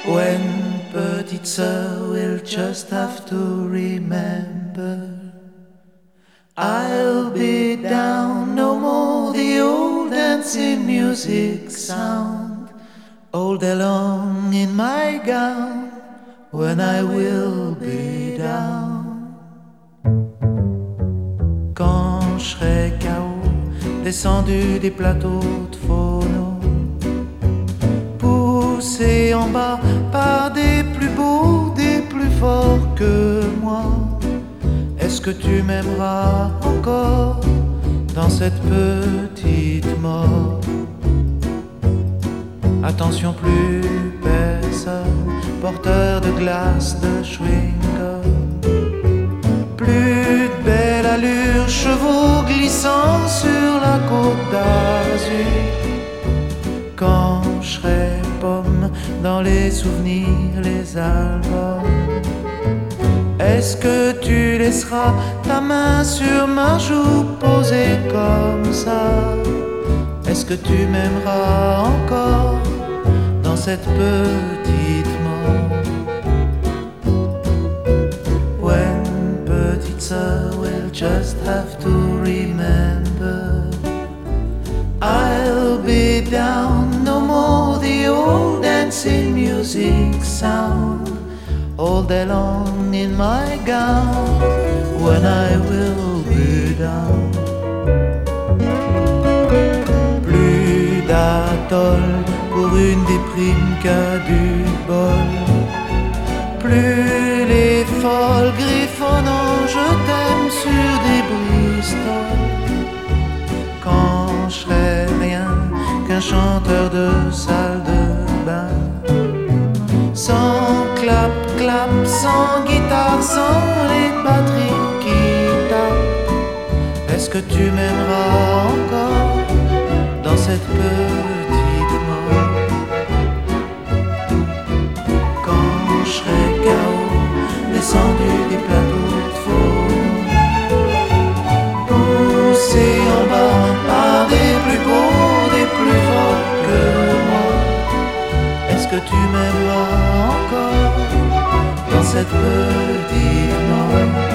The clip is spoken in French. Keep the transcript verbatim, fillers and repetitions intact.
When petite sœur will just have to remember, I'll be down, no more the old dancing music sound, all day long in my gown, when I will be down. Quand je serai K O, descendu des plateaux de phono, poussé en bas par des plus beaux, des plus forts que moi, est-ce que tu m'aimeras encore dans cette petite mort? Attention, plus personne, porteur de glace, de chewing-gum, plus de belle allure, chevaux glissant sur la côte d'Azur. Quand je serai pomme dans les souvenirs, les albums, est-ce que tu laisseras ta main sur ma joue posée comme ça? Est-ce que tu m'aimeras encore dans cette petite mort? When petite sœur will just have to remember, I'll be down, no more the old dancing music sound, all day long in my gown, when I will be down. Plus d'atoll pour une déprime qu'à du bol, plus les folles griffonnant je t'aime sur des Bristol. Quand je serai rien qu'un chanteur de salle de bain, sans clap clap, sans guitare, sans les batteries qui tapent, est-ce que tu m'aimeras encore dans cette petite mort? Quand je serai K O, descendu des plateaux de phono, poussé en bas par des plus beaux, des plus forts que moi, est-ce que tu m'aimeras encore dans cette petite mort?